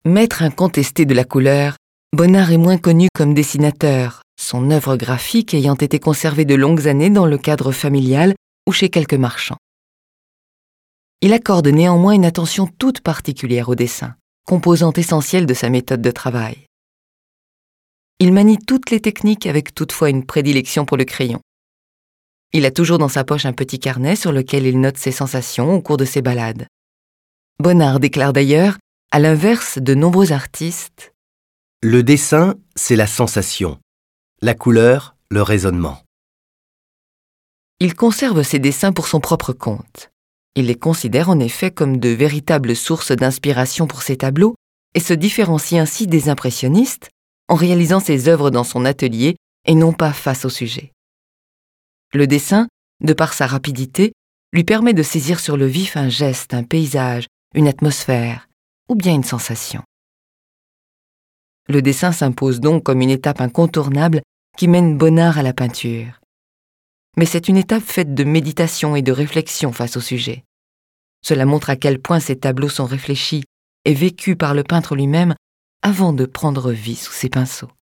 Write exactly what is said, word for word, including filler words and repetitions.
Maître incontesté de la couleur, Bonnard est moins connu comme dessinateur, son œuvre graphique ayant été conservée de longues années dans le cadre familial ou chez quelques marchands. Il accorde néanmoins une attention toute particulière au dessin, composante essentielle de sa méthode de travail. Il manie toutes les techniques avec toutefois une prédilection pour le crayon. Il a toujours dans sa poche un petit carnet sur lequel il note ses sensations au cours de ses balades. Bonnard déclare d'ailleurs, à l'inverse de nombreux artistes, « Le dessin, c'est la sensation. La couleur, le raisonnement. » Il conserve ses dessins pour son propre compte. Il les considère en effet comme de véritables sources d'inspiration pour ses tableaux et se différencie ainsi des impressionnistes en réalisant ses œuvres dans son atelier et non pas face au sujet. Le dessin, de par sa rapidité, lui permet de saisir sur le vif un geste, un paysage, une atmosphère ou bien une sensation. Le dessin s'impose donc comme une étape incontournable qui mène Bonnard à la peinture. Mais c'est une étape faite de méditation et de réflexion face au sujet. Cela montre à quel point ces tableaux sont réfléchis et vécus par le peintre lui-même avant de prendre vie sous ses pinceaux.